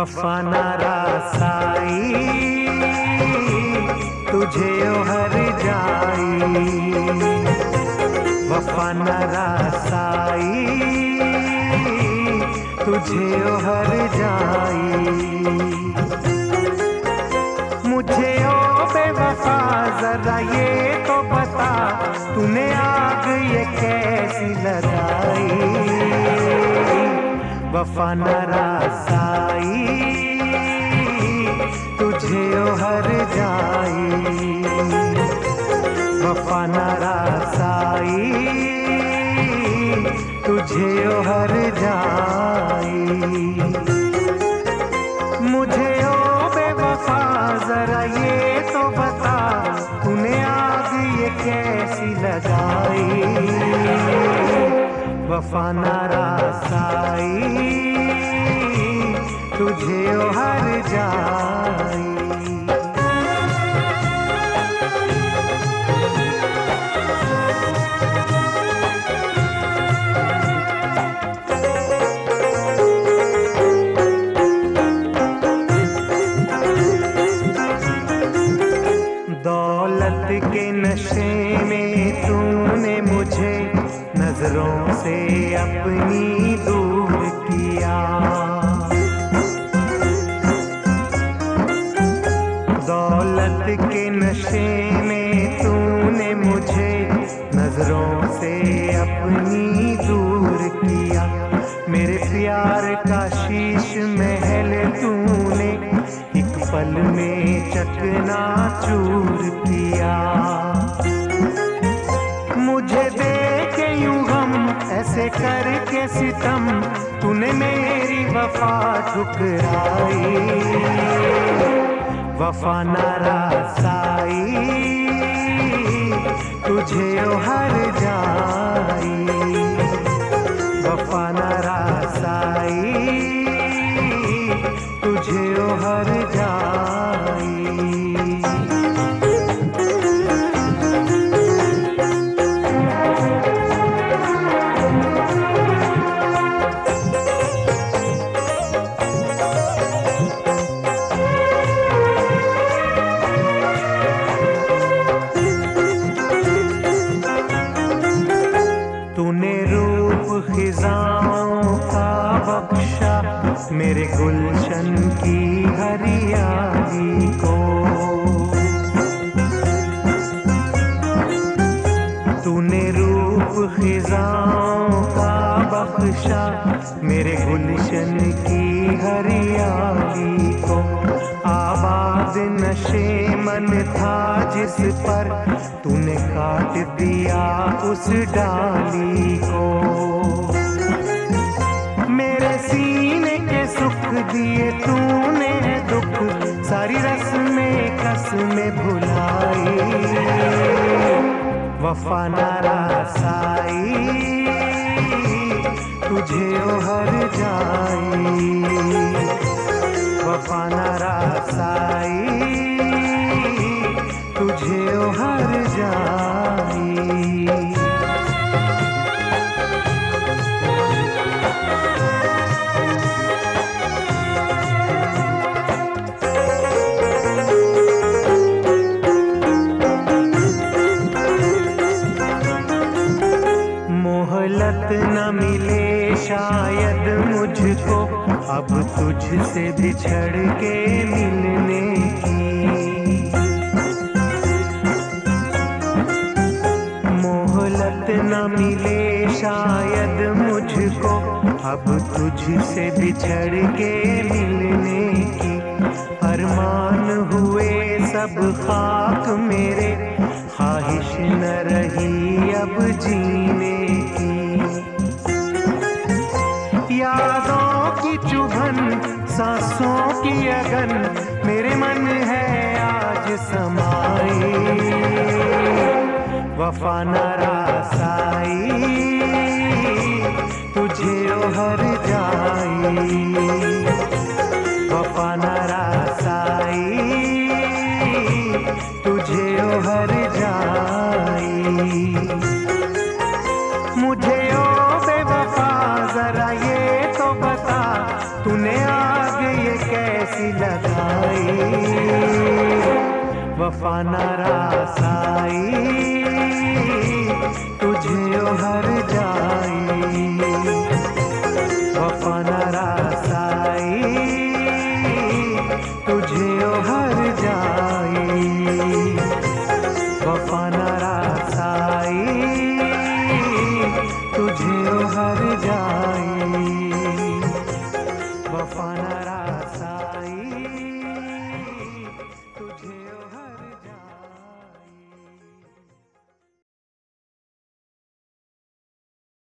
वफा ना रासाई तुझे हर जाई, वफा ना रासाई तुझे हर जाई। मुझे ओ बेवफा जरा ये तो बता, तूने आग ये कैसी लगाई। वफा न रासाई तुझे हर जाई, वफा न रासाई तुझे हर जाई। मुझे ओ बेवफा जरा ये तो बता, तूने आग ये कैसी लगाई। वफा न रासाई तुझे हर जाई। दौलत के नशे में तूने मुझे नजरों से अपनी दूर किया। दौलत के नशे में तूने मुझे नजरों से अपनी दूर किया। मेरे प्यार का शीश महल तूने एक पल में चकनाचूर किया। मुझे देखे यूं गम ऐसे करके सितम, तूने मेरी वफा ठुकराई। वफा न रासाई तुझे हर जाई, वफा न रासाई तुझे हर जाई। तूने रूप खिजाओं का बख्शा मेरे गुलशन की हरियाली को। तूने रूप खिजाओं का बख्शा मेरे गुलशन की हरियाली को। आबाद नशे मन था जिस पर, तूने काट दिया उस डाली को। मेरे सीने के सुख दिए तूने दुख, सारी रस्में कसमें भुलाई। वफा न रासाई तुझे हर जाई, वफा न रासाई तुझे हर जाई। मोहलत न मिले शायद मुझको अब तुझसे बिछड़ के मिलने की। मोहलत न मिले शायद मुझको अब तुझसे बिछड़ के मिलने की। अरमान हुए सब खाक मेरे, ख्वाहिश न रही अब जीने की। यादों की चुभन सांसों की अगन मेरे मन है आज समाई। वफा न रासाई तुझे हर जाई, वफा न रासाई तुझे हर जाई। मुझे ओ बेवफा जरा ये तो बता, तूने आग ये वफा नारासाई तुझे ओ हर जाई, वफा नारासाई तुझे ओ हर जाई, वफा नारासाई तुझे ओ हर जाई, वफा नारासाई तुझे